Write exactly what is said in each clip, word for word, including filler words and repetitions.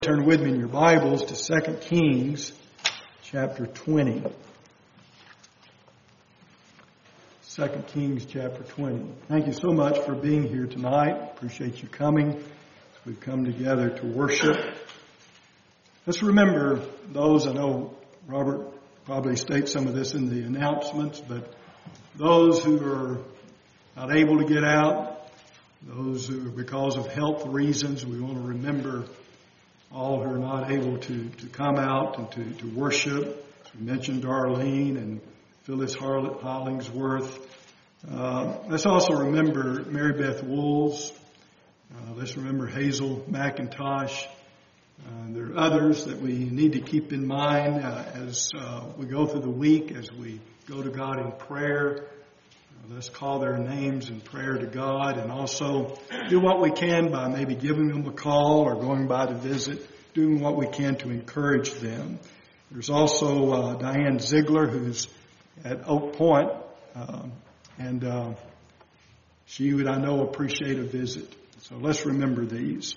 Turn with me in your Bibles to Second Kings chapter twenty. Second Kings chapter twenty. Thank you so much for being here tonight. Appreciate you coming. We've come together to worship. Let's remember those, I know Robert probably states some of this in the announcements, but those who are not able to get out, those who, because of health reasons, we want to remember all who are not able to, to come out and to, to worship. We mentioned Darlene and Phyllis Hollingsworth. Uh, let's also remember Mary Beth Wools. Uh, let's remember Hazel McIntosh. Uh, there are others that we need to keep in mind uh, as uh, we go through the week, as we go to God in prayer. Uh, let's call their names in prayer to God, and also do what we can by maybe giving them a call or going by to visit, doing what we can to encourage them. There's also uh, Diane Ziegler, who's at Oak Point, um, and uh, she would, I know, appreciate a visit. So let's remember these.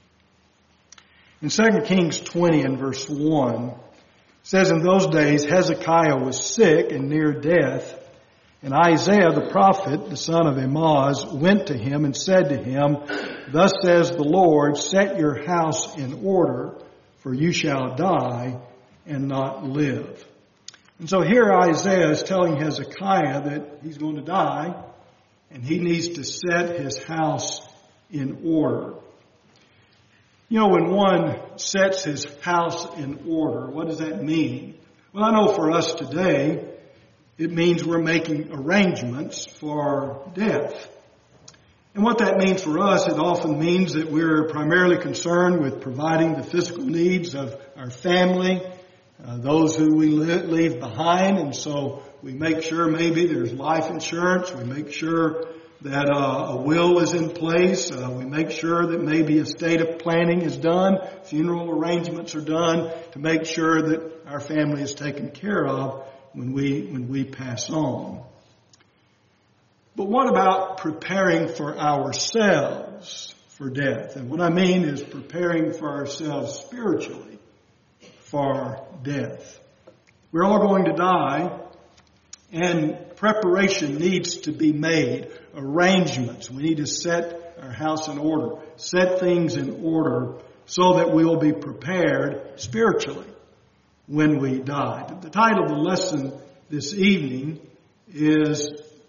In Second Kings twenty and verse one, it says, "In those days Hezekiah was sick and near death, and Isaiah the prophet, the son of Amoz, went to him and said to him, 'Thus says the Lord, set your house in order, for you shall die and not live.'" And so here Isaiah is telling Hezekiah that he's going to die, and he needs to set his house in order. You know, when one sets his house in order, what does that mean? Well, I know for us today, it means we're making arrangements for death. And what that means for us, it often means that we're primarily concerned with providing the physical needs of our family, uh, those who we li- leave behind. And so we make sure maybe there's life insurance. We make sure that uh, a will is in place. Uh, we make sure that maybe estate of planning is done. Funeral arrangements are done to make sure that our family is taken care of when we when we pass on. But what about preparing for ourselves for death? And what I mean is preparing for ourselves spiritually for death. We're all going to die, and preparation needs to be made. Arrangements. We need to set our house in order, set things in order so that we will be prepared spiritually when we die. The title of the lesson this evening is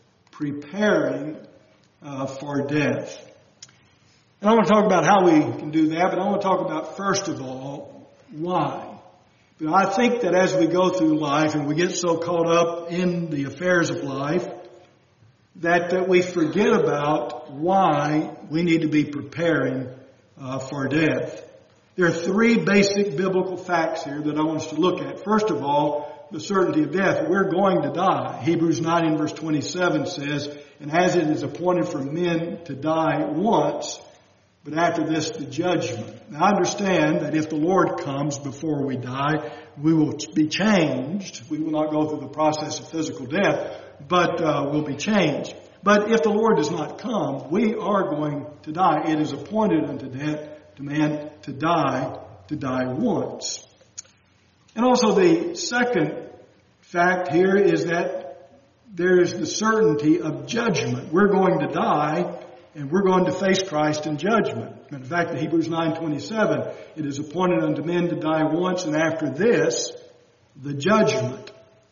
Preparing uh, for Death. And I want to talk about how we can do that, but I want to talk about, first of all, why. But I think that as we go through life and we get so caught up in the affairs of life, that, that we forget about why we need to be preparing uh, for death. There are three basic biblical facts here that I want us to look at. First of all, the certainty of death. We're going to die. Hebrews nine and verse twenty-seven says, "And as it is appointed for men to die once, but after this the judgment." Now I understand that if the Lord comes before we die, we will be changed. We will not go through the process of physical death, but uh, we'll be changed. But if the Lord does not come, we are going to die. It is appointed unto death to man to die, to die once. And also the second fact here is that there is the certainty of judgment. We're going to die, and we're going to face Christ in judgment. In fact, in Hebrews nine twenty-seven, it is appointed unto men to die once, and after this, the judgment.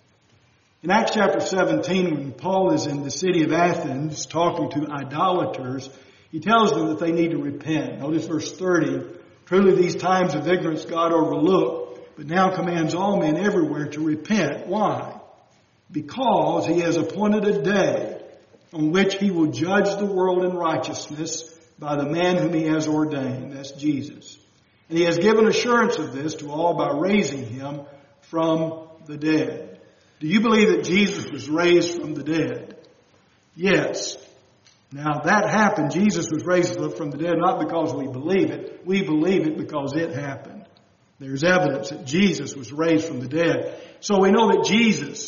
In Acts chapter seventeen, when Paul is in the city of Athens talking to idolaters, he tells them that they need to repent. Notice verse thirty. "Truly these times of ignorance God overlooked, but now commands all men everywhere to repent." Why? "Because he has appointed a day on which he will judge the world in righteousness by the man whom he has ordained." That's Jesus. "And he has given assurance of this to all by raising him from the dead." Do you believe that Jesus was raised from the dead? Yes. Now that happened. Jesus was raised from the dead not because we believe it. We believe it because it happened. There's evidence that Jesus was raised from the dead. So we know that Jesus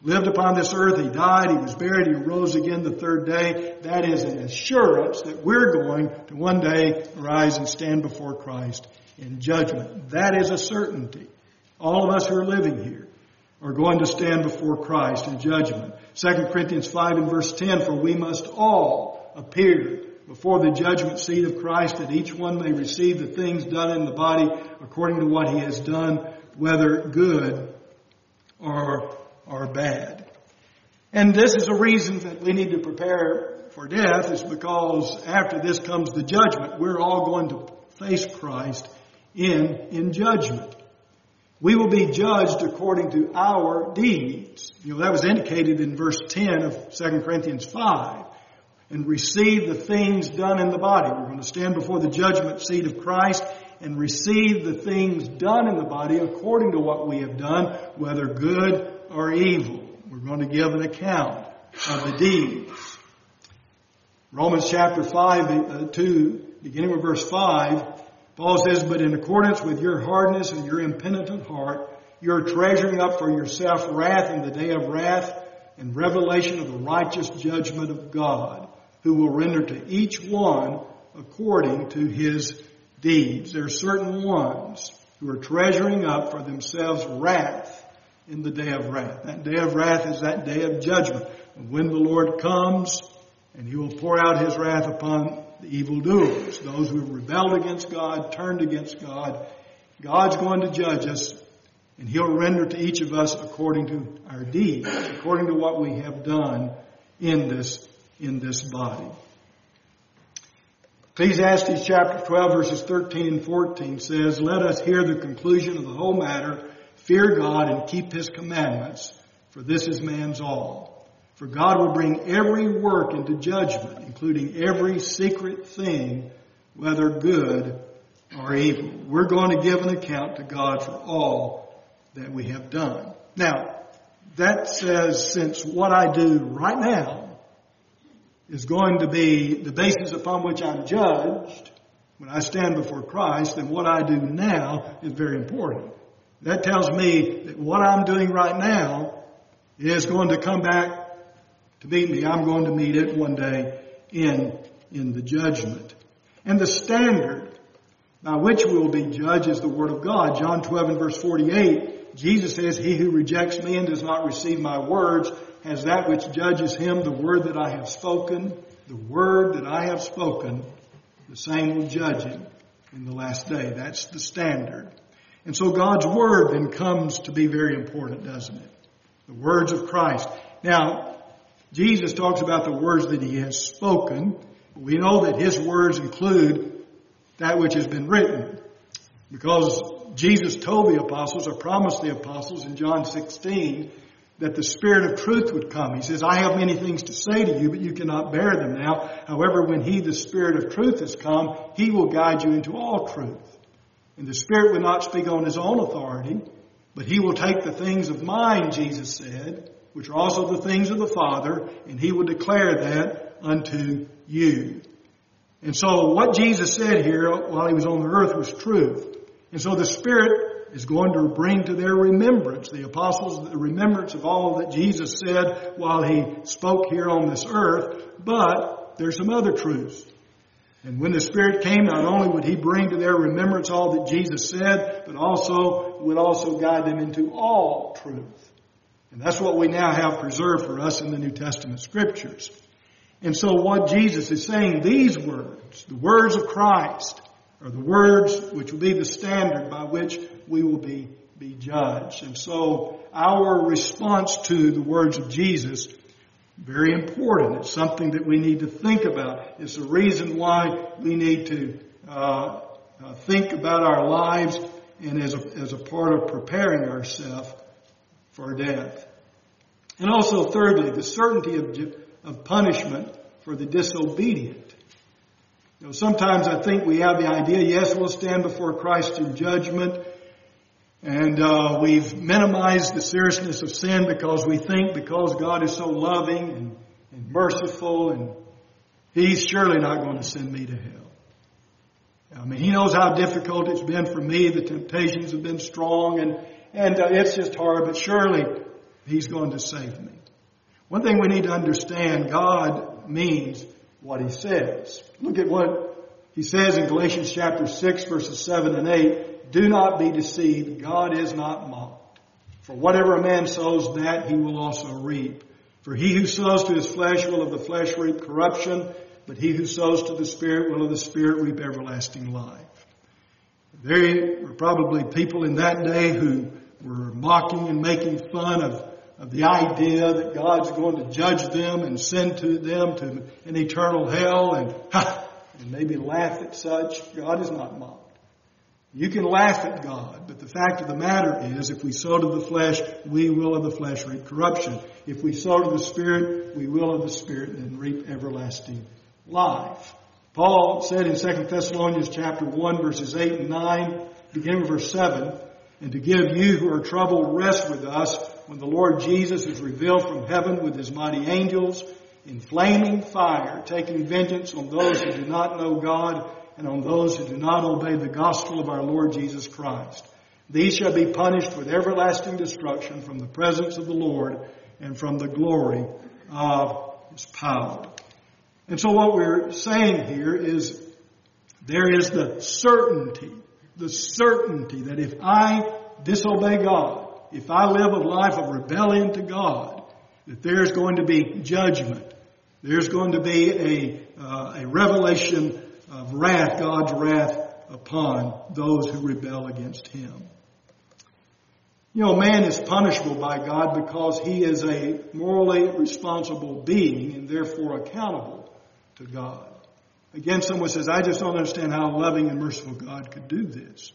lived upon this earth. He died. He was buried. He rose again the third day. That is an assurance that we're going to one day rise and stand before Christ in judgment. That is a certainty. All of us who are living here are going to stand before Christ in judgment. Second Corinthians five and verse ten, for we must all appear before the judgment seat of Christ, that each one may receive the things done in the body according to what he has done, whether good or, or bad. And this is a reason that we need to prepare for death, is because after this comes the judgment. We're all going to face Christ in, in judgment. We will be judged according to our deeds. You know, that was indicated in verse ten of Second Corinthians five. And receive the things done in the body. We're going to stand before the judgment seat of Christ and receive the things done in the body according to what we have done, whether good or evil. We're going to give an account of the deeds. Romans chapter five, uh, two, beginning with verse five, Paul says, but in accordance with your hardness and your impenitent heart, you're treasuring up for yourself wrath in the day of wrath and revelation of the righteous judgment of God, who will render to each one according to his deeds. There are certain ones who are treasuring up for themselves wrath in the day of wrath. That day of wrath is that day of judgment, when the Lord comes and he will pour out his wrath upon the evildoers, those who have rebelled against God, turned against God. God's going to judge us, and he'll render to each of us according to our deeds, according to what we have done in this, in this body. Ecclesiastes chapter twelve, verses thirteen and fourteen says, let us hear the conclusion of the whole matter. Fear God and keep his commandments, for this is man's all. For God will bring every work into judgment, including every secret thing, whether good or evil. We're going to give an account to God for all that we have done. Now, that says, since what I do right now is going to be the basis upon which I'm judged when I stand before Christ, then what I do now is very important. That tells me that what I'm doing right now is going to come back to meet me. I'm going to meet it one day in, in the judgment. And the standard by which we will be judged is the Word of God. John twelve and verse forty-eight, Jesus says, he who rejects me and does not receive my words has that which judges him. The word that I have spoken, the word that I have spoken, the same will judge him in the last day. That's the standard. And so God's Word then comes to be very important, doesn't it? The words of Christ. Now, Jesus talks about the words that he has spoken. We know that his words include that which has been written, because Jesus told the apostles, or promised the apostles in John sixteen, that the Spirit of truth would come. He says, I have many things to say to you, but you cannot bear them now. However, when he, the Spirit of truth, has come, he will guide you into all truth. And the Spirit will not speak on his own authority, but he will take the things of mine, Jesus said, which are also the things of the Father, and he will declare that unto you. And so what Jesus said here while he was on the earth was truth. And so the Spirit is going to bring to their remembrance, the apostles, the remembrance of all that Jesus said while he spoke here on this earth. But there's some other truths. And when the Spirit came, not only would he bring to their remembrance all that Jesus said, but also would also guide them into all truth. And that's what we now have preserved for us in the New Testament Scriptures. And so what Jesus is saying, these words, the words of Christ, are the words which will be the standard by which we will be, be judged. And so our response to the words of Jesus, very important. It's something that we need to think about. It's the reason why we need to uh, uh, think about our lives and as a, as a part of preparing ourselves for death. And also, thirdly, the certainty of, of punishment for the disobedient. You know, sometimes I think we have the idea, yes, we'll stand before Christ in judgment, and uh, we've minimized the seriousness of sin because we think because God is so loving and, and merciful, and he's surely not going to send me to hell. I mean, he knows how difficult it's been for me. The temptations have been strong, and, and uh, it's just hard, but surely He's going to save me. One thing we need to understand, God means what He says. Look at what He says in Galatians chapter six, verses seven and eight. Do not be deceived. God is not mocked. For whatever a man sows, that he will also reap. For he who sows to his flesh will of the flesh reap corruption, but he who sows to the Spirit will of the Spirit reap everlasting life. There were probably people in that day who were mocking and making fun of, of the idea that God's going to judge them and send to them to an eternal hell and, ha, and maybe laugh at such. God is not mocked. You can laugh at God, but the fact of the matter is, if we sow to the flesh, we will of the flesh reap corruption. If we sow to the Spirit, we will of the Spirit and reap everlasting life. Paul said in Second Thessalonians chapter one, verses eight and nine, beginning with verse seven, and to give you who are troubled rest with us when the Lord Jesus is revealed from heaven with His mighty angels in flaming fire, taking vengeance on those who do not know God and on those who do not obey the gospel of our Lord Jesus Christ. These shall be punished with everlasting destruction from the presence of the Lord and from the glory of His power. And so what we're saying here is there is the certainty, the certainty that if I disobey God, if I live a life of rebellion to God, that there's going to be judgment. There's going to be a, uh, a revelation of wrath, God's wrath upon those who rebel against Him. You know, man is punishable by God because he is a morally responsible being and therefore accountable to God. Again, someone says, I just don't understand how a loving and merciful God could do this.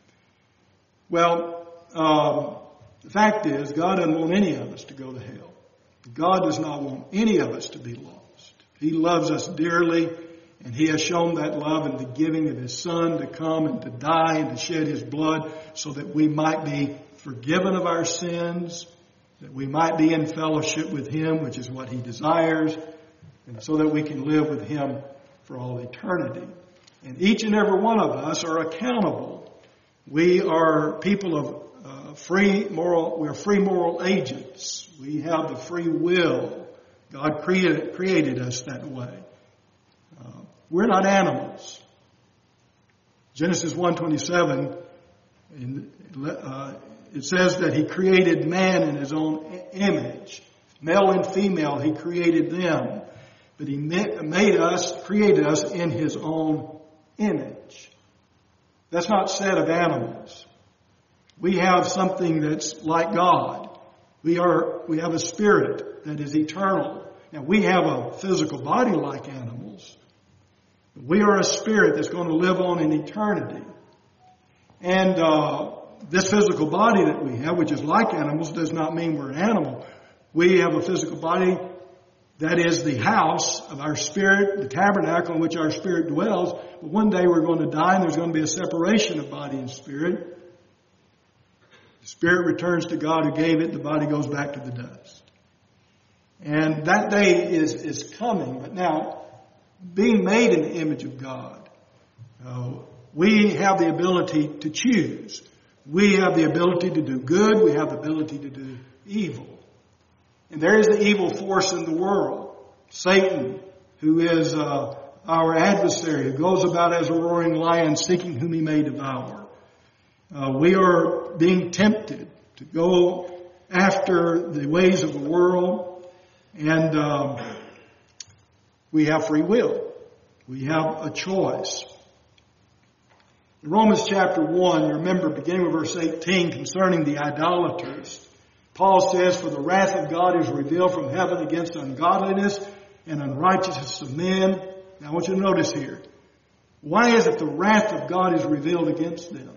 Well, um, the fact is, God doesn't want any of us to go to hell. God does not want any of us to be lost. He loves us dearly, and He has shown that love in the giving of His Son to come and to die and to shed His blood so that we might be forgiven of our sins, that we might be in fellowship with Him, which is what He desires, and so that we can live with Him for all eternity. And each and every one of us are accountable. We are people of uh, free moral, we're free moral agents. We have the free will. God created, created us that way. Uh, we're not animals. Genesis one twenty-seven, in, uh, it says that He created man in His own image. Male and female, He created them. But He made us, created us in His own image. That's not said of animals. We have something that's like God. We are, we have a spirit that is eternal. Now, we have a physical body like animals. We are a spirit that's going to live on in eternity. And uh, this physical body that we have, which is like animals, does not mean we're an animal. We have a physical body that is the house of our spirit, the tabernacle in which our spirit dwells. But one day we're going to die and there's going to be a separation of body and spirit. The spirit returns to God who gave it. The body goes back to the dust. And that day is, is coming. But now, being made in the image of God, uh, we have the ability to choose. We have the ability to do good. We have the ability to do evil. And there is the evil force in the world. Satan, who is uh, our adversary, who goes about as a roaring lion seeking whom he may devour. Uh, we are being tempted to go after the ways of the world. And um, we have free will. We have a choice. In Romans chapter one, you remember beginning with verse eighteen concerning the idolaters, Paul says, for the wrath of God is revealed from heaven against ungodliness and unrighteousness of men. Now I want you to notice here. Why is it the wrath of God is revealed against them?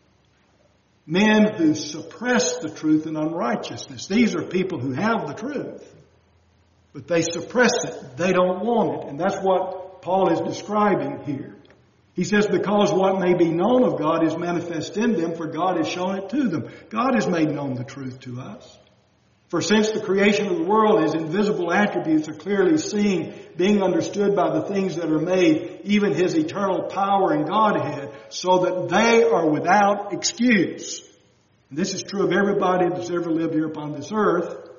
Men who suppress the truth in unrighteousness. These are people who have the truth, but they suppress it. They don't want it. And that's what Paul is describing here. He says, because what may be known of God is manifest in them, for God has shown it to them. God has made known the truth to us. For since the creation of the world, His invisible attributes are clearly seen, being understood by the things that are made, even His eternal power and Godhead, so that they are without excuse. And this is true of everybody that's ever lived here upon this earth.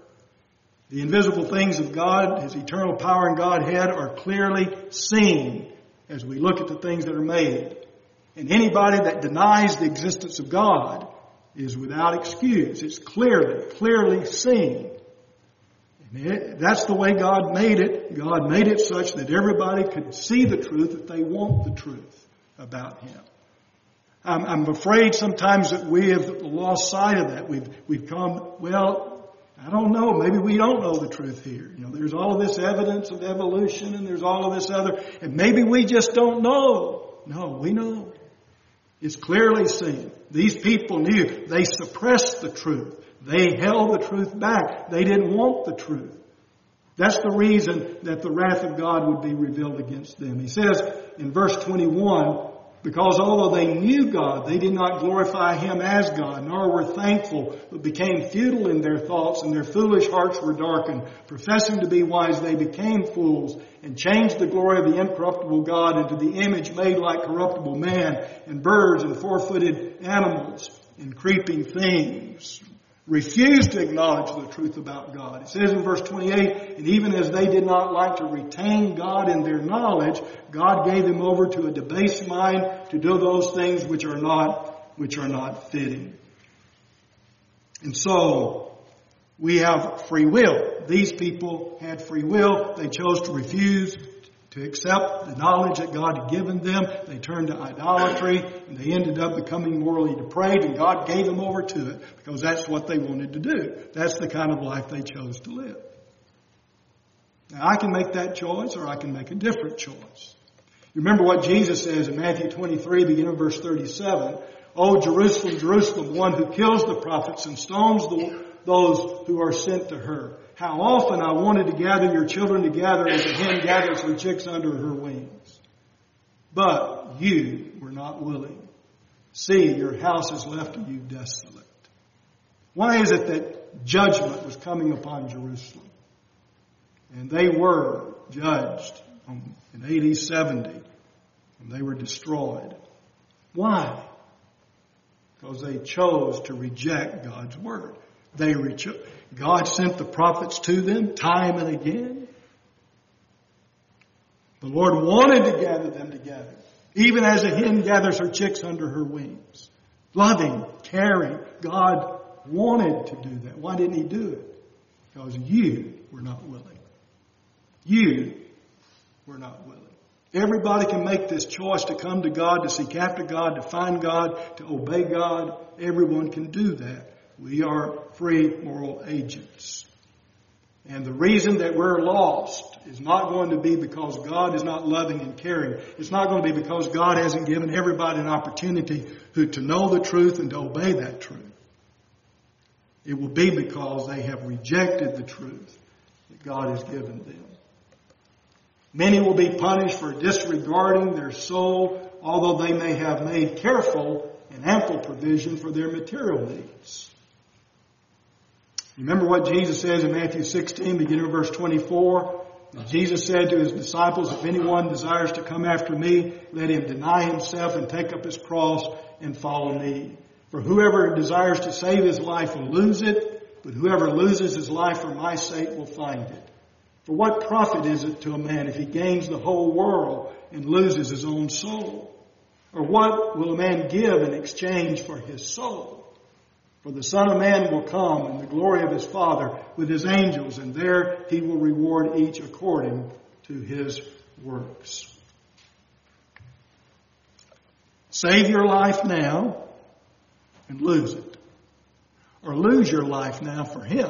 The invisible things of God, His eternal power and Godhead, are clearly seen as we look at the things that are made. And anybody that denies the existence of God is without excuse. It's clearly, clearly seen. And it, that's the way God made it. God made it such that everybody could see the truth if they want the truth about Him. I'm, I'm afraid sometimes that we have lost sight of that. We've, we've come, well, I don't know. Maybe we don't know the truth here. You know, there's all of this evidence of evolution and there's all of this other, and maybe we just don't know. No, we know. It's clearly seen. These people knew. They suppressed the truth. They held the truth back. They didn't want the truth. That's the reason that the wrath of God would be revealed against them. He says in verse twenty-one, because although they knew God, they did not glorify Him as God, nor were thankful, but became futile in their thoughts, and their foolish hearts were darkened. Professing to be wise, they became fools, and changed the glory of the incorruptible God into the image made like corruptible man, and birds, and four-footed animals, and creeping things. Refused to acknowledge the truth about God. It says in verse twenty-eight, and even as they did not like to retain God in their knowledge, God gave them over to a debased mind to do those things which are not, which are not fitting. And so, we have free will. These people had free will. They chose to refuse to accept the knowledge that God had given them. They turned to idolatry, and they ended up becoming morally depraved, and God gave them over to it because that's what they wanted to do. That's the kind of life they chose to live. Now, I can make that choice, or I can make a different choice. You remember what Jesus says in Matthew twenty-three, beginning of verse thirty-seven. "O Jerusalem, Jerusalem, one who kills the prophets and stones the, those who are sent to her. How often I wanted to gather your children together as a hen gathers her chicks under her wings. But you were not willing. See, your house is left to you desolate." Why is it that judgment was coming upon Jerusalem? And they were judged in A D seventy, and they were destroyed. Why? Because they chose to reject God's word. They recho- God sent the prophets to them time and again. The Lord wanted to gather them together, even as a hen gathers her chicks under her wings. Loving, caring. God wanted to do that. Why didn't He do it? Because you were not willing. You were not willing. Everybody can make this choice to come to God, to seek after God, to find God, to obey God. Everyone can do that. We are free moral agents. And the reason that we're lost is not going to be because God is not loving and caring. It's not going to be because God hasn't given everybody an opportunity who, to know the truth and to obey that truth. It will be because they have rejected the truth that God has given them. Many will be punished for disregarding their soul, although they may have made careful and ample provision for their material needs. Remember what Jesus says in Matthew sixteen, beginning of verse twenty-four. Jesus said to His disciples, "If anyone desires to come after me, let him deny himself and take up his cross and follow me. For whoever desires to save his life will lose it, but whoever loses his life for my sake will find it. For what profit is it to a man if he gains the whole world and loses his own soul? Or what will a man give in exchange for his soul? For the Son of Man will come in the glory of His Father with His angels, and there He will reward each according to his works." Save your life now and lose it. Or lose your life now for Him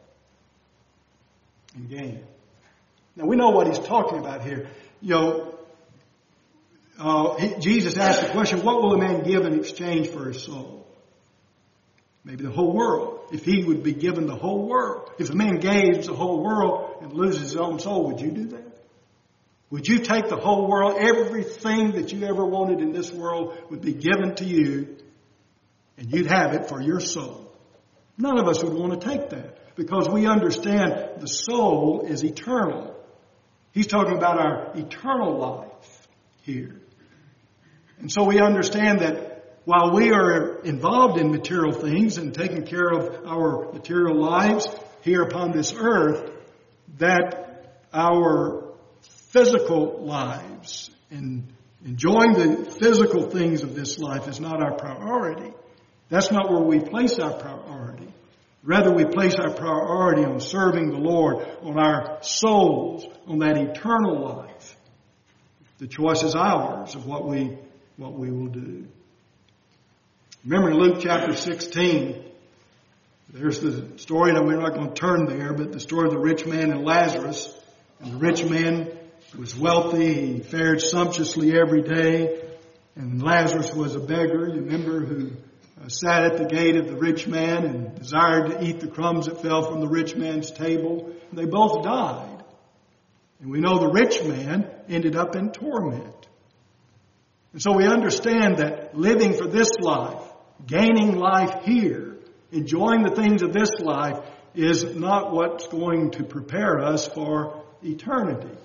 and gain it. Now we know what He's talking about here. You know, uh, he, Jesus asked the question, what will a man give in exchange for his soul? Maybe the whole world. If he would be given the whole world. If a man gave the whole world and loses his own soul, would you do that? Would you take the whole world, everything that you ever wanted in this world would be given to you, and you'd have it for your soul? None of us would want to take that, because we understand the soul is eternal. He's talking about our eternal life here. And so we understand that while we are involved in material things and taking care of our material lives, here upon this earth, that our physical lives and enjoying the physical things of this life is not our priority. That's not where we place our priority. Rather, we place our priority on serving the Lord, on our souls, on that eternal life. The choice is ours of what we, what we will do. Remember in Luke chapter sixteen, there's the story, and we're not going to turn there, but the story of the rich man and Lazarus. And the rich man was wealthy. He fared sumptuously every day. And Lazarus was a beggar, you remember, who uh, sat at the gate of the rich man and desired to eat the crumbs that fell from the rich man's table. And they both died. And we know the rich man ended up in torment. And so we understand that living for this life, gaining life here, enjoying the things of this life is not what's going to prepare us for eternity.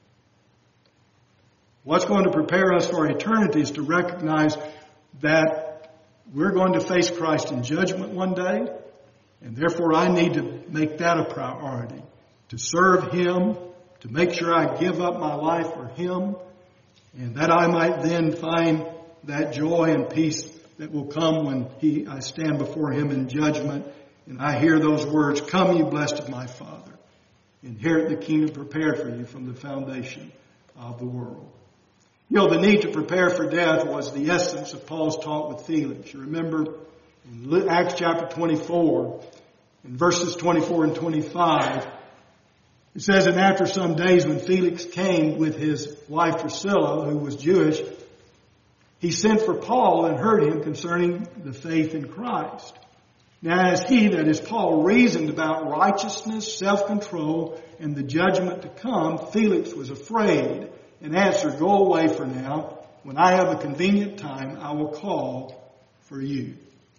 What's going to prepare us for eternity is to recognize that we're going to face Christ in judgment one day, and therefore I need to make that a priority, to serve Him, to make sure I give up my life for Him, and that I might then find that joy and peace that will come when he, I stand before Him in judgment, and I hear those words, "Come, you blessed of my Father, inherit the kingdom prepared for you from the foundation of the world." You know, the need to prepare for death was the essence of Paul's talk with Felix. You remember in Acts chapter twenty-four, in verses twenty-four and twenty-five, it says, "And after some days when Felix came with his wife Drusilla, who was Jewish, he sent for Paul and heard him concerning the faith in Christ. Now as he," that is Paul, "reasoned about righteousness, self-control, and the judgment to come, Felix was afraid and answered, 'Go away for now. When I have a convenient time, I will call for you.'"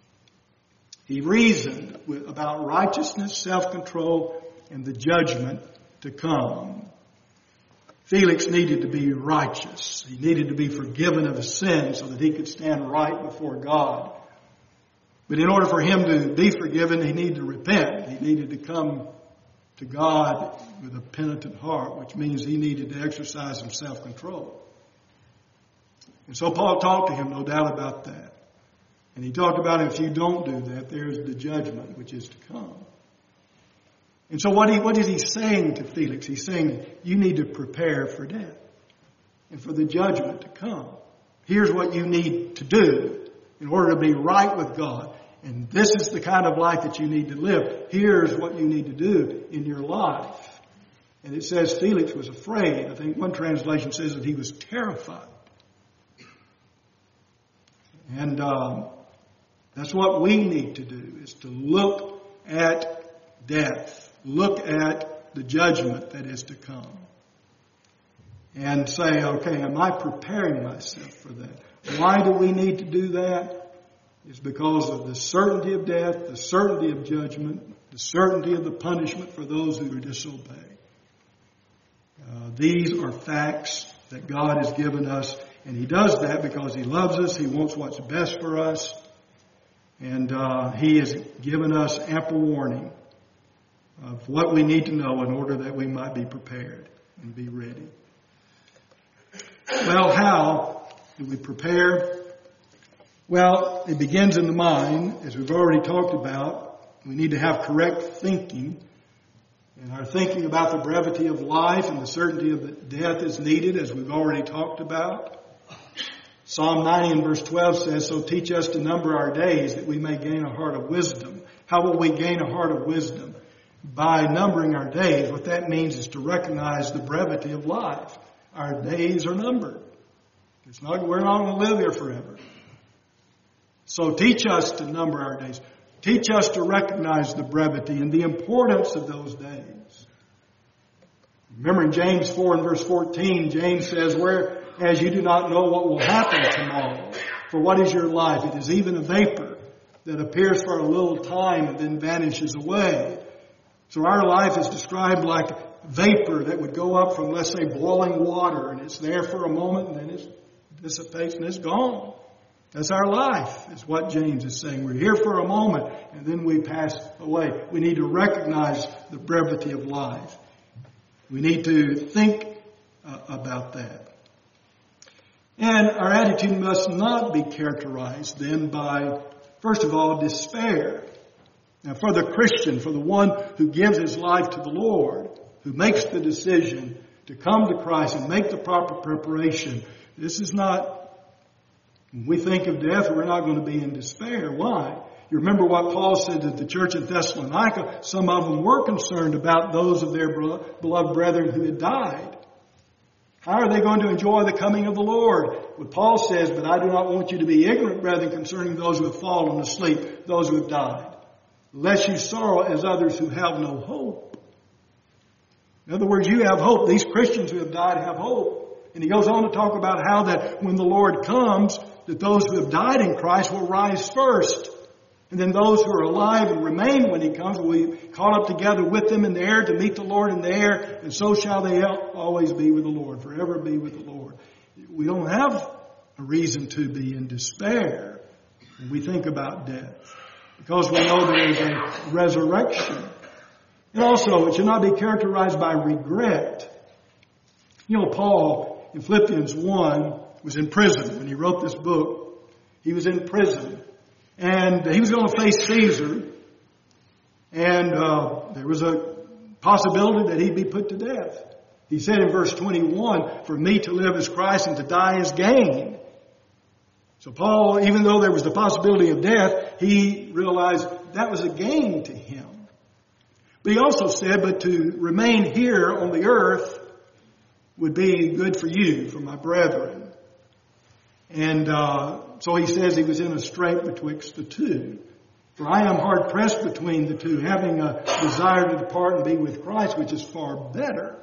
He reasoned with, about righteousness, self-control, and the judgment to come. Felix needed to be righteous. He needed to be forgiven of his sins so that he could stand right before God. But in order for him to be forgiven, he needed to repent. He needed to come to God with a penitent heart, which means he needed to exercise some self-control. And so Paul talked to him, no doubt about that. And he talked about if you don't do that, there's the judgment which is to come. And so what, he, what is he saying to Felix? He's saying you need to prepare for death and for the judgment to come. Here's what you need to do in order to be right with God. And this is the kind of life that you need to live. Here's what you need to do in your life. And it says Felix was afraid. I think one translation says that he was terrified. And um, that's what we need to do, is to look at death. Look at the judgment that is to come. And say, okay, am I preparing myself for that? Why do we need to do that? It's because of the certainty of death, the certainty of judgment, the certainty of the punishment for those who disobey. Uh, these are facts that God has given us, and He does that because He loves us. He wants what's best for us, and uh, He has given us ample warning of what we need to know in order that we might be prepared and be ready. Well, how do we prepare? Well, it begins in the mind, as we've already talked about. We need to have correct thinking. And our thinking about the brevity of life and the certainty of death is needed, as we've already talked about. Psalm ninety and verse twelve says, "So teach us to number our days that we may gain a heart of wisdom." How will we gain a heart of wisdom? By numbering our days. What that means is to recognize the brevity of life. Our days are numbered. It's not, we're not going to live here forever. So teach us to number our days. Teach us to recognize the brevity and the importance of those days. Remember in James four and verse fourteen, James says, "Whereas you do not know what will happen tomorrow, for what is your life? It is even a vapor that appears for a little time and then vanishes away." So our life is described like vapor that would go up from, let's say, boiling water, and it's there for a moment and then it dissipates and it's gone. That's our life, is what James is saying. We're here for a moment, and then we pass away. We need to recognize the brevity of life. We need to think uh, about that. And our attitude must not be characterized then by, first of all, despair. Now, for the Christian, for the one who gives his life to the Lord, who makes the decision to come to Christ and make the proper preparation, this is not, when we think of death, we're not going to be in despair. Why? You remember what Paul said to the church in Thessalonica. Some of them were concerned about those of their beloved brethren who had died. How are they going to enjoy the coming of the Lord? What Paul says, but I do not want you to be ignorant, brethren, concerning those who have fallen asleep, those who have died. Lest you sorrow as others who have no hope. In other words, you have hope. These Christians who have died have hope. And he goes on to talk about how that when the Lord comes, that those who have died in Christ will rise first. And then those who are alive and remain when he comes will be caught up together with them in the air to meet the Lord in the air. And so shall they always be with the Lord, forever be with the Lord. We don't have a reason to be in despair when we think about death, because we know there is a resurrection. And also, it should not be characterized by regret. You know, Paul in Philippians one was in prison when he wrote this book. He was in prison. And he was going to face Caesar. And uh, there was a possibility that he'd be put to death. He said in verse twenty-one, for me to live is Christ and to die is gain. So Paul, even though there was the possibility of death, he realized that was a gain to him. But he also said, but to remain here on the earth would be good for you, for my brethren. And uh, so he says he was in a strait betwixt the two. For I am hard pressed between the two, having a desire to depart and be with Christ, which is far better.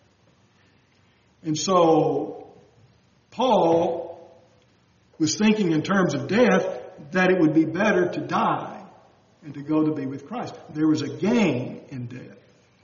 And so Paul was thinking in terms of death that it would be better to die and to go to be with Christ. There was a gain in death.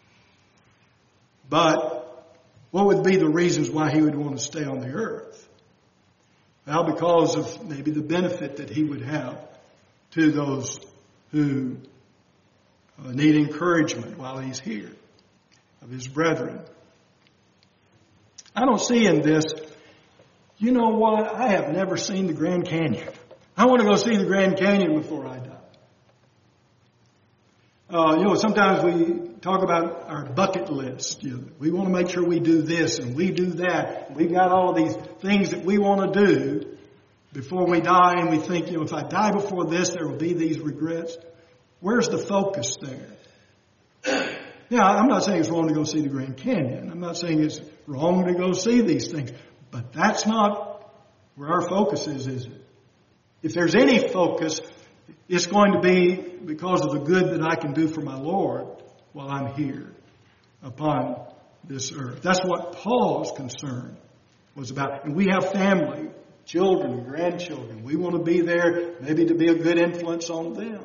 But what would be the reasons why he would want to stay on the earth? Well, because of maybe the benefit that he would have to those who need encouragement while he's here, of his brethren. I don't see in this, you know what, I have never seen the Grand Canyon. I want to go see the Grand Canyon before I die. Uh, you know, sometimes we talk about our bucket list. You know, we want to make sure we do this and we do that. We've got all of these things that we want to do before we die, and we think, you know, if I die before this, there will be these regrets. Where's the focus there? Now, I'm not saying it's wrong to go see the Grand Canyon. I'm not saying it's wrong to go see these things. But that's not where our focus is, is it? If there's any focus, it's going to be because of the good that I can do for my Lord while I'm here upon this earth. That's what Paul's concern was about. And we have family, children and grandchildren. We want to be there maybe to be a good influence on them.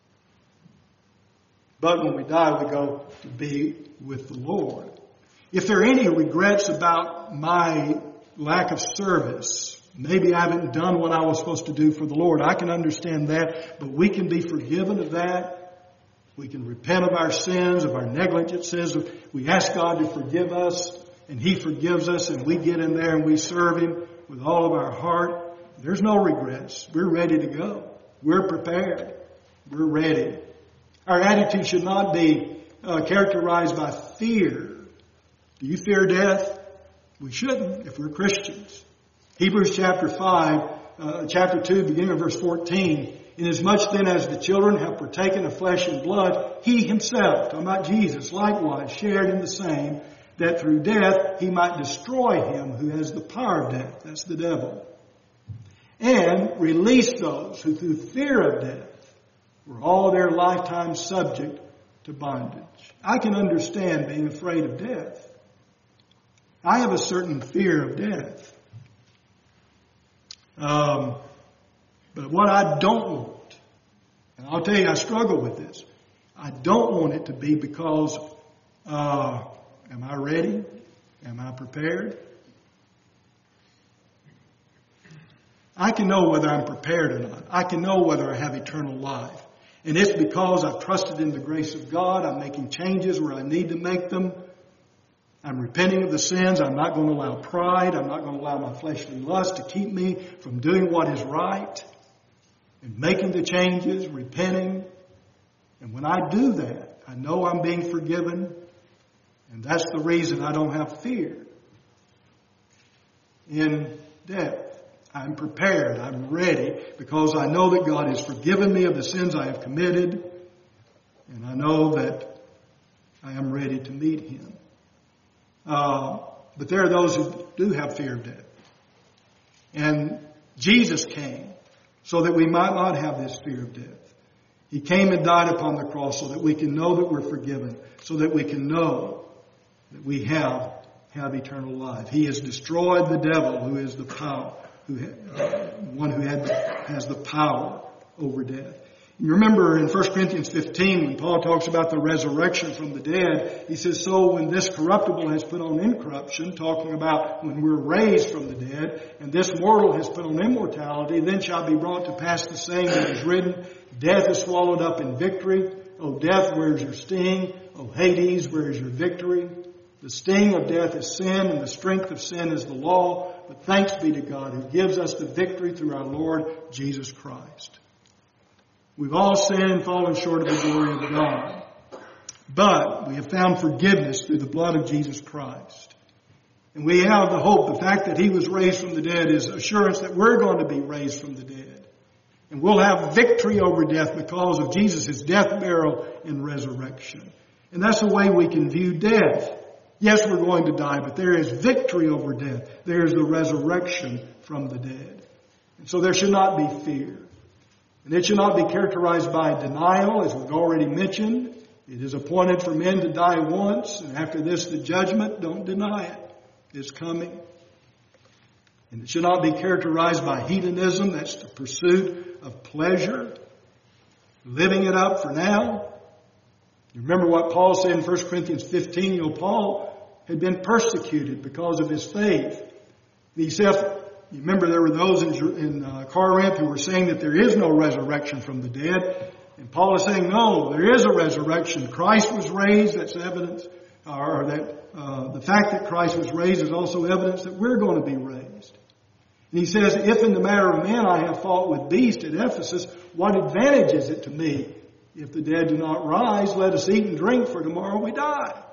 But when we die, we go to be with the Lord. If there are any regrets about my lack of service, maybe I haven't done what I was supposed to do for the Lord, I can understand that, but we can be forgiven of that. We can repent of our sins, of our negligences. We ask God to forgive us, and He forgives us, and we get in there and we serve Him with all of our heart. There's no regrets. We're ready to go. We're prepared. We're ready. Our attitude should not be uh, characterized by fear. Do you fear death? We shouldn't if we're Christians. Hebrews chapter five, uh, chapter two, beginning of verse fourteen. Inasmuch then as the children have partaken of flesh and blood, He Himself, talking about Jesus, likewise shared in the same, that through death He might destroy him who has the power of death. That's the devil. And release those who through fear of death were all their lifetime subject to bondage. I can understand being afraid of death. I have a certain fear of death. Um, but what I don't want, and I'll tell you I struggle with this, I don't want it to be because, uh, am I ready? Am I prepared? I can know whether I'm prepared or not. I can know whether I have eternal life. And it's because I've trusted in the grace of God. I'm making changes where I need to make them. I'm repenting of the sins. I'm not going to allow pride. I'm not going to allow my fleshly lust to keep me from doing what is right and making the changes, repenting. And when I do that, I know I'm being forgiven. And that's the reason I don't have fear in death. I'm prepared. I'm ready because I know that God has forgiven me of the sins I have committed. And I know that I am ready to meet Him. Uh, but there are those who do have fear of death. And Jesus came so that we might not have this fear of death. He came and died upon the cross so that we can know that we're forgiven, so that we can know that we have, have eternal life. He has destroyed the devil, who is the power, who uh, one who had, has the power over death. You remember in First Corinthians fifteen, when Paul talks about the resurrection from the dead, he says, so when this corruptible has put on incorruption, talking about when we're raised from the dead, and this mortal has put on immortality, then shall be brought to pass the saying that is written, death is swallowed up in victory. O death, where is your sting? O Hades, where is your victory? The sting of death is sin, and the strength of sin is the law. But thanks be to God who gives us the victory through our Lord Jesus Christ. We've all sinned and fallen short of the glory of God. But we have found forgiveness through the blood of Jesus Christ. And we have the hope, the fact that He was raised from the dead is assurance that we're going to be raised from the dead. And we'll have victory over death because of Jesus' death, burial, and resurrection. And that's the way we can view death. Yes, we're going to die, but there is victory over death. There is the resurrection from the dead. And so there should not be fear. And it should not be characterized by denial, as we've already mentioned. It is appointed for men to die once, and after this the judgment. Don't deny it. It's coming. And it should not be characterized by hedonism. That's the pursuit of pleasure. Living it up for now. You remember what Paul said in First Corinthians fifteen. You know, Paul had been persecuted because of his faith. And he said, you remember there were those in, in uh, Corinth who were saying that there is no resurrection from the dead. And Paul is saying, no, there is a resurrection. Christ was raised. That's evidence. Or that uh, the fact that Christ was raised is also evidence that we're going to be raised. And he says, if in the matter of men I have fought with beasts at Ephesus, what advantage is it to me? If the dead do not rise, let us eat and drink, for tomorrow we die.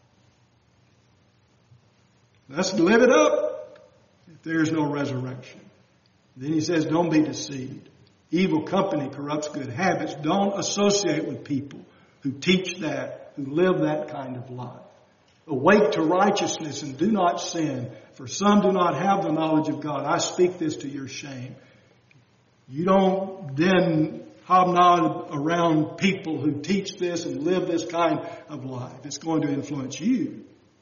Let's live it up if there is no resurrection. Then he says, don't be deceived. Evil company corrupts good habits. Don't associate with people who teach that, who live that kind of life. Awake to righteousness and do not sin, for some do not have the knowledge of God. I speak this to your shame. You don't then hobnob around people who teach this and live this kind of life. It's going to influence you.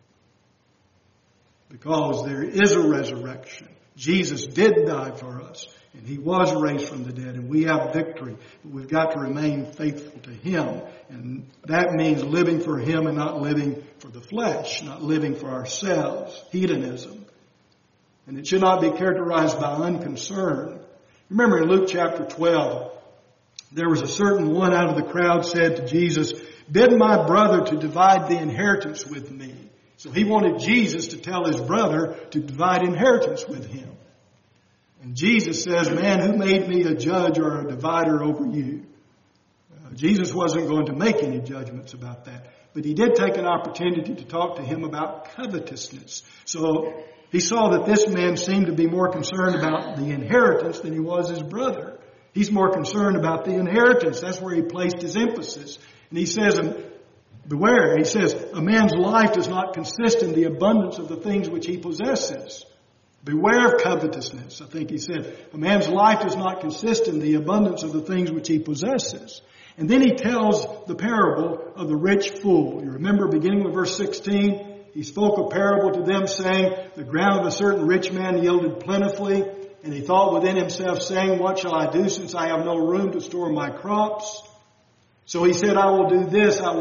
Because there is a resurrection. Jesus did die for us. And He was raised from the dead. And we have victory. But we've got to remain faithful to Him. And that means living for Him and not living for the flesh. Not living for ourselves. Hedonism. And it should not be characterized by unconcern. Remember in Luke chapter twelve, there was a certain one out of the crowd said to Jesus, bid my brother to divide the inheritance with me. So he wanted Jesus to tell his brother to divide inheritance with him. And Jesus says, man, who made me a judge or a divider over you? Uh, Jesus wasn't going to make any judgments about that. But He did take an opportunity to talk to him about covetousness. So He saw that this man seemed to be more concerned about the inheritance than he was his brother. He's more concerned about the inheritance. That's where he placed his emphasis. And he says, beware, he says, a man's life does not consist in the abundance of the things which he possesses. Beware of covetousness, I think he said. A man's life does not consist in the abundance of the things which he possesses. And then he tells the parable of the rich fool. You remember beginning with verse sixteen, he spoke a parable to them saying, the ground of a certain rich man yielded plentifully. And he thought within himself, saying, what shall I do since I have no room to store my crops? So he said, I will do this. I will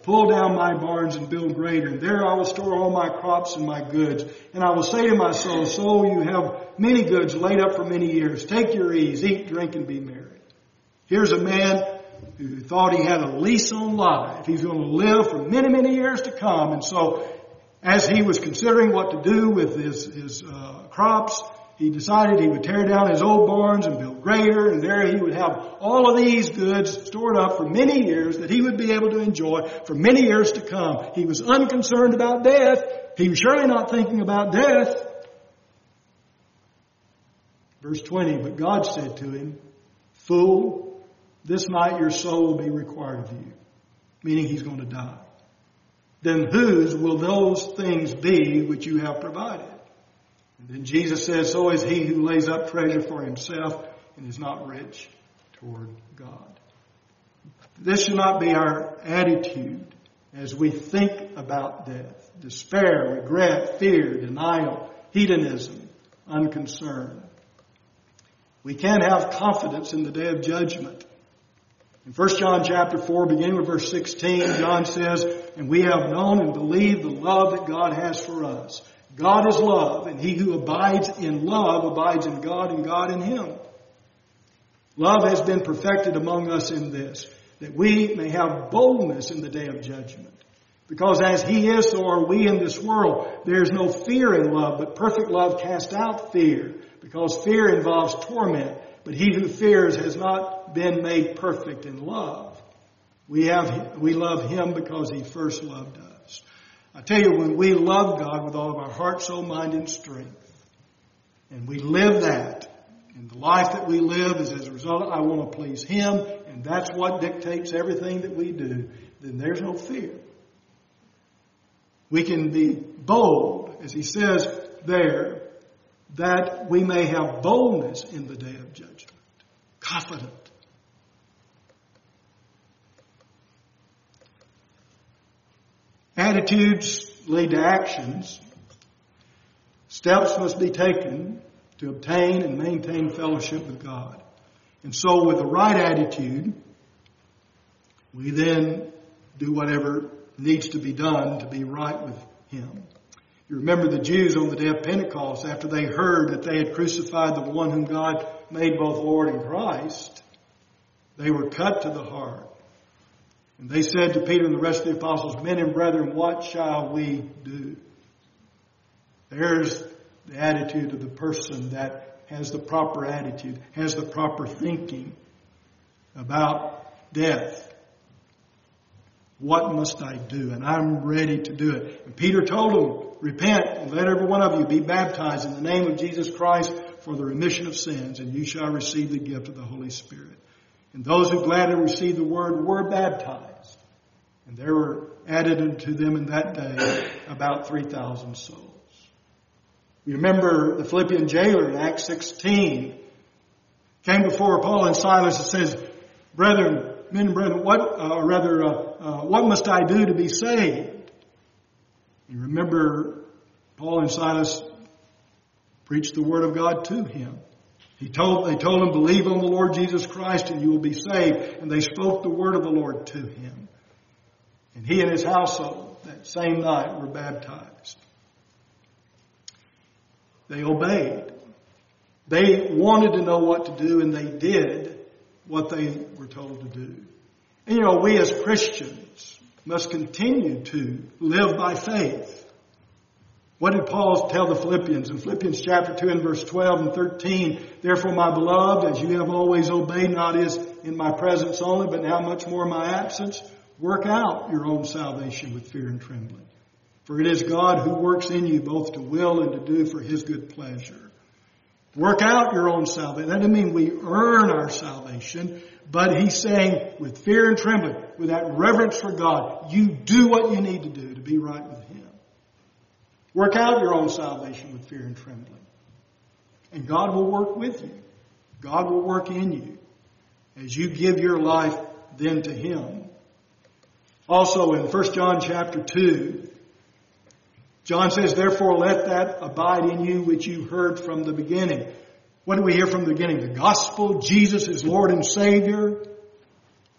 pull down my barns and build greater, and there I will store all my crops and my goods. And I will say to my soul, soul, you have many goods laid up for many years. Take your ease, eat, drink, and be merry. Here's a man who thought he had a lease on life. He's going to live for many, many years to come. And so as he was considering what to do with his, his uh, crops, he decided he would tear down his old barns and build greater, and there he would have all of these goods stored up for many years that he would be able to enjoy for many years to come. He was unconcerned about death. He was surely not thinking about death. Verse twenty, but God said to him, fool, this night your soul will be required of you. Meaning he's going to die. Then whose will those things be which you have provided? And then Jesus says, so is he who lays up treasure for himself and is not rich toward God. This should not be our attitude as we think about death. Despair, regret, fear, denial, hedonism, unconcern. We can have confidence in the day of judgment. In First John chapter four, beginning with verse sixteen, John says, and we have known and believed the love that God has for us. God is love, and he who abides in love abides in God and God in him. Love has been perfected among us in this, that we may have boldness in the day of judgment. Because as he is, so are we in this world. There is no fear in love, but perfect love casts out fear, because fear involves torment. But he who fears has not been made perfect in love. We have, we love him because he first loved us. I tell you, when we love God with all of our heart, soul, mind, and strength, and we live that, and the life that we live is as a result of, I want to please him, and that's what dictates everything that we do, then there's no fear. We can be bold, as he says there, that we may have boldness in the day of judgment. Confident. Attitudes lead to actions. Steps must be taken to obtain and maintain fellowship with God. And so with the right attitude, we then do whatever needs to be done to be right with him. You remember the Jews on the day of Pentecost, after they heard that they had crucified the one whom God made both Lord and Christ, they were cut to the heart. And they said to Peter and the rest of the apostles, men and brethren, what shall we do? There's the attitude of the person that has the proper attitude, has the proper thinking about death. What must I do? And I'm ready to do it. And Peter told them, repent and let every one of you be baptized in the name of Jesus Christ for the remission of sins, and you shall receive the gift of the Holy Spirit. And those who gladly received the word were baptized. And there were added unto them in that day about three thousand souls. You remember the Philippian jailer in Acts sixteen came before Paul and Silas and says, brethren, men and brethren, what, uh, rather, uh, uh, what must I do to be saved? You remember Paul and Silas preached the word of God to him. He told, they told him, believe on the Lord Jesus Christ and you will be saved. And they spoke the word of the Lord to him. And he and his household that same night were baptized. They obeyed. They wanted to know what to do, and they did what they were told to do. And you know, we as Christians must continue to live by faith. What did Paul tell the Philippians? In Philippians chapter two and verse twelve and thirteen, therefore, my beloved, as you have always obeyed, not as in my presence only, but now much more in my absence, work out your own salvation with fear and trembling. For it is God who works in you both to will and to do for his good pleasure. Work out your own salvation. That doesn't mean we earn our salvation, but he's saying with fear and trembling, with that reverence for God, you do what you need to do to be right with him. Work out your own salvation with fear and trembling. And God will work with you. God will work in you as you give your life then to him. Also in First John chapter two, John says, therefore let that abide in you which you heard from the beginning. What do we hear from the beginning? The gospel, Jesus is Lord and Savior.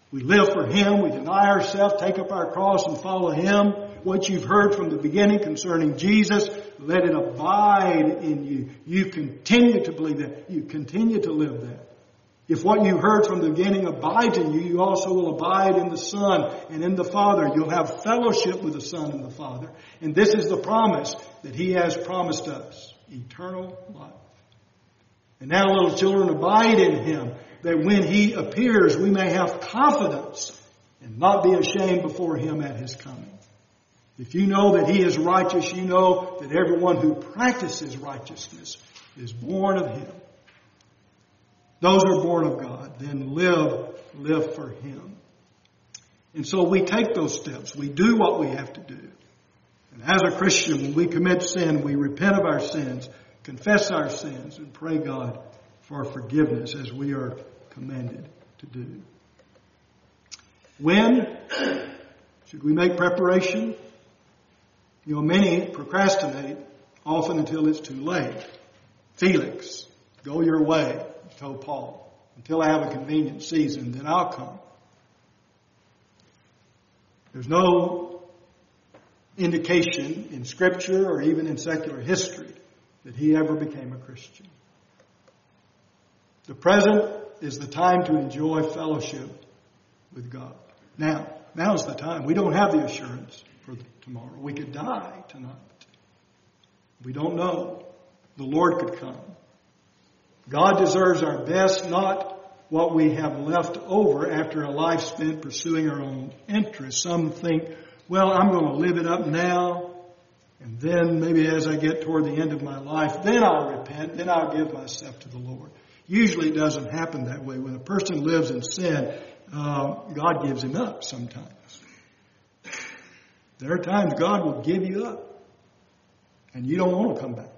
We live for Him. We deny ourselves, take up our cross, and follow Him. What you've heard from the beginning concerning Jesus, let it abide in you. You continue to believe that. You continue to live that. If what you heard from the beginning abides in you, you also will abide in the Son and in the Father. You'll have fellowship with the Son and the Father. And this is the promise that He has promised us. Eternal life. And now, little children, abide in Him, that when He appears, we may have confidence and not be ashamed before Him at His coming. If you know that He is righteous, you know that everyone who practices righteousness is born of Him. Those who are born of God, then live, live for Him. And so we take those steps. We do what we have to do. And as a Christian, when we commit sin, we repent of our sins, confess our sins, and pray God for forgiveness as we are commanded to do. When should we make preparation? You know, many procrastinate, often until it's too late. Felix, go your way, told Paul. Until I have a convenient season, then I'll come. There's no indication in Scripture or even in secular history that he ever became a Christian. The present is the time to enjoy fellowship with God. Now, now's the time. We don't have the assurance for tomorrow. We could die tonight. We don't know. The Lord could come. God deserves our best, not what we have left over after a life spent pursuing our own interests. Some think, well, I'm going to live it up now, and then maybe as I get toward the end of my life, then I'll repent, then I'll give myself to the Lord. Usually it doesn't happen that way. When a person lives in sin, uh, God gives him up sometimes. There are times God will give you up, and you don't want to come back.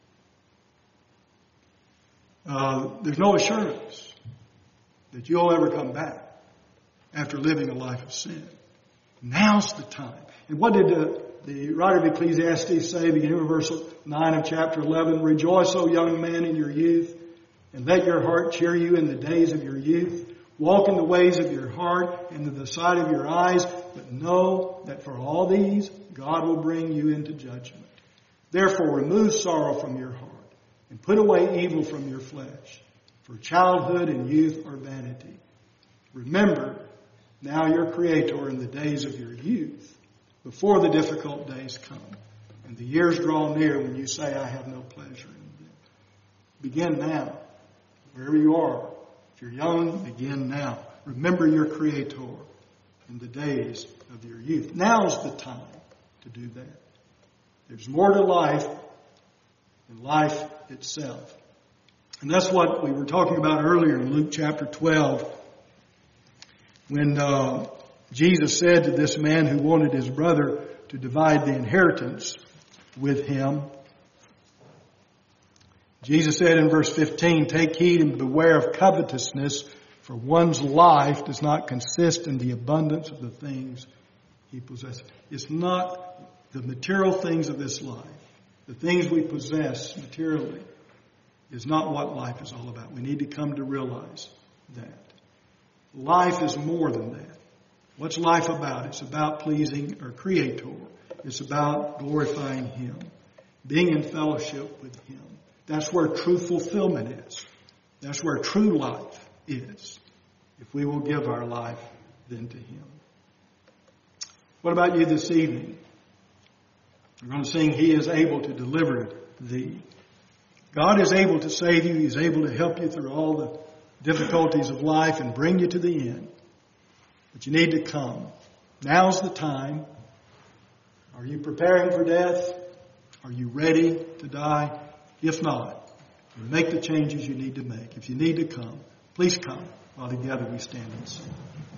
Uh, there's no assurance that you'll ever come back after living a life of sin. Now's the time. And what did the, the writer of Ecclesiastes say, beginning of verse nine of chapter eleven? Rejoice, O young man, in your youth, and let your heart cheer you in the days of your youth. Walk in the ways of your heart and to the sight of your eyes, but know that for all these God will bring you into judgment. Therefore remove sorrow from your heart and put away evil from your flesh. For childhood and youth are vanity. Remember now your Creator in the days of your youth, before the difficult days come, and the years draw near when you say, I have no pleasure in them. Begin now, wherever you are. If you're young, begin now. Remember your Creator in the days of your youth. Now's the time to do that. There's more to life than life itself. And that's what we were talking about earlier in Luke chapter twelve, when uh, Jesus said to this man who wanted his brother to divide the inheritance with him. Jesus said in verse fifteen, take heed and beware of covetousness, for one's life does not consist in the abundance of the things he possesses. It's not the material things of this life. The things we possess materially is not what life is all about. We need to come to realize that. Life is more than that. What's life about? It's about pleasing our Creator. It's about glorifying Him, being in fellowship with Him. That's where true fulfillment is. That's where true life is, if we will give our life then to Him. What about you this evening? We're going to sing, He is able to deliver thee. God is able to save you. He's able to help you through all the difficulties of life and bring you to the end. But you need to come. Now's the time. Are you preparing for death? Are you ready to die? If not, make the changes you need to make. If you need to come, please come while together we stand and sing.